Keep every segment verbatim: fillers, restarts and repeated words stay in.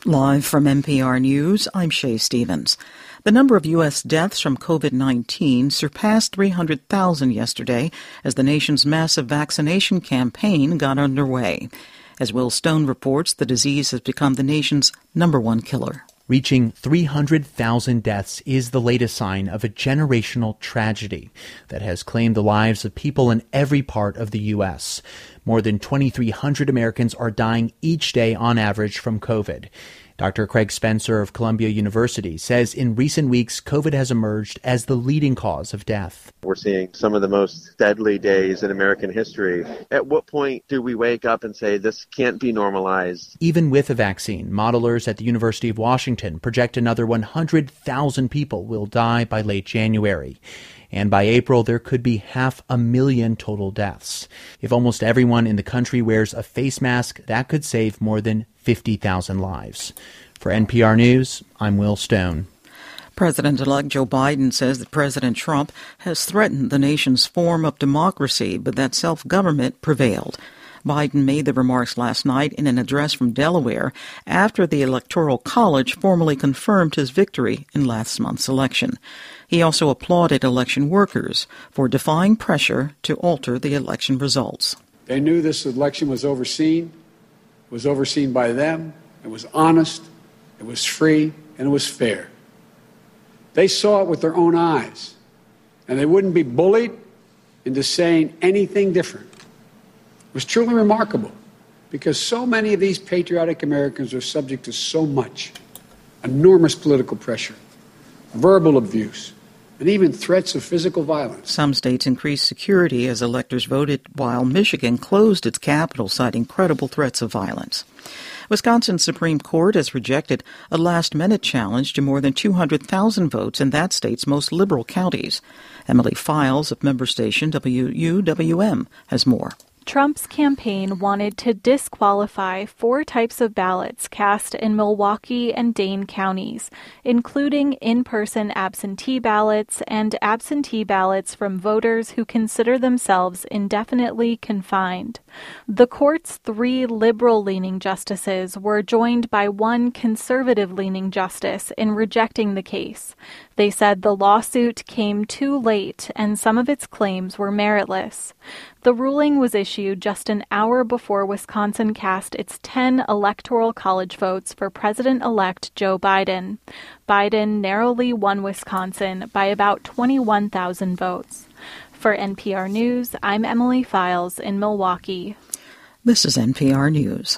Live from N P R News, I'm Shay Stevens. The number of U S deaths from covid nineteen surpassed three hundred thousand yesterday as the nation's massive vaccination campaign got underway. As Will Stone reports, the disease has become the nation's number one killer. Reaching three hundred thousand deaths is the latest sign of a generational tragedy that has claimed the lives of people in every part of the U S. More than twenty-three hundred Americans are dying each day on average from COVID. Doctor Craig Spencer of Columbia University says in recent weeks, COVID has emerged as the leading cause of death. We're seeing some of the most deadly days in American history. At what point do we wake up and say this can't be normalized? Even with a vaccine, modelers at the University of Washington project another one hundred thousand people will die by late January. And by April, there could be half a million total deaths. If almost everyone in the country wears a face mask, that could save more than fifty thousand lives. For N P R News, I'm Will Stone. President-elect Joe Biden says that President Trump has threatened the nation's form of democracy, but that self-government prevailed. Biden made the remarks last night in an address from Delaware after the Electoral College formally confirmed his victory in last month's election. He also applauded election workers for defying pressure to alter the election results. They knew this election was overseen, was overseen by them, it was honest, it was free, and it was fair. They saw it with their own eyes, and they wouldn't be bullied into saying anything different. It was truly remarkable because so many of these patriotic Americans are subject to so much enormous political pressure, verbal abuse, and even threats of physical violence. Some states increased security as electors voted, while Michigan closed its capital, citing credible threats of violence. Wisconsin's Supreme Court has rejected a last-minute challenge to more than two hundred thousand votes in that state's most liberal counties. Emily Files of member station W U W M has more. Trump's campaign wanted to disqualify four types of ballots cast in Milwaukee and Dane counties, including in-person absentee ballots and absentee ballots from voters who consider themselves indefinitely confined. The court's three liberal-leaning justices were joined by one conservative-leaning justice in rejecting the case. They said the lawsuit came too late and some of its claims were meritless. The ruling was issued just an hour before Wisconsin cast its ten Electoral College votes for President-elect Joe Biden. Biden narrowly won Wisconsin by about twenty-one thousand votes. For N P R News, I'm Emily Files in Milwaukee. This is N P R News.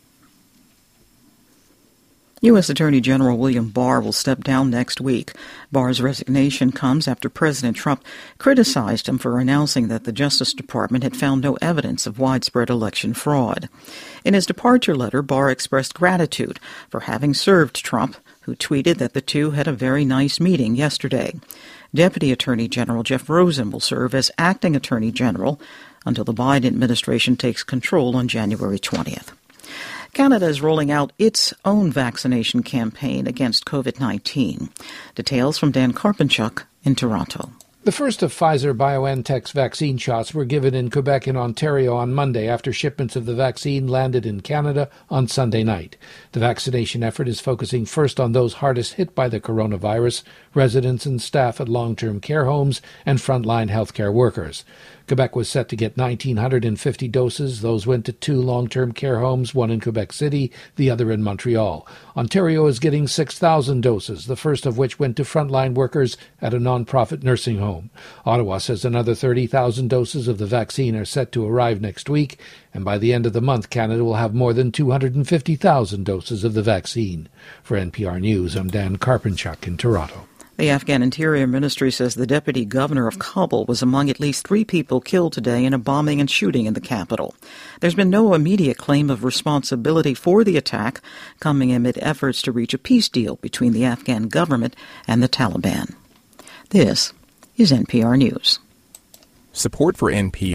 U S Attorney General William Barr will step down next week. Barr's resignation comes after President Trump criticized him for announcing that the Justice Department had found no evidence of widespread election fraud. In his departure letter, Barr expressed gratitude for having served Trump, who tweeted that the two had a very nice meeting yesterday. Deputy Attorney General Jeff Rosen will serve as acting Attorney General until the Biden administration takes control on January twentieth. Canada is rolling out its own vaccination campaign against covid nineteen. Details from Dan Karpenchuk in Toronto. The first of Pfizer-BioNTech's vaccine shots were given in Quebec and Ontario on Monday after shipments of the vaccine landed in Canada on Sunday night. The vaccination effort is focusing first on those hardest hit by the coronavirus, residents and staff at long-term care homes and frontline healthcare workers. Quebec was set to get one thousand nine hundred fifty doses. Those went to two long-term care homes, one in Quebec City, the other in Montreal. Ontario is getting six thousand doses, the first of which went to frontline workers at a non-profit nursing home. Ottawa says another thirty thousand doses of the vaccine are set to arrive next week, and by the end of the month, Canada will have more than two hundred fifty thousand doses of the vaccine. For N P R News, I'm Dan Karpenchuk in Toronto. The Afghan Interior Ministry says the deputy governor of Kabul was among at least three people killed today in a bombing and shooting in the capital. There's been no immediate claim of responsibility for the attack, coming amid efforts to reach a peace deal between the Afghan government and the Taliban. This is N P R News. Support for N P R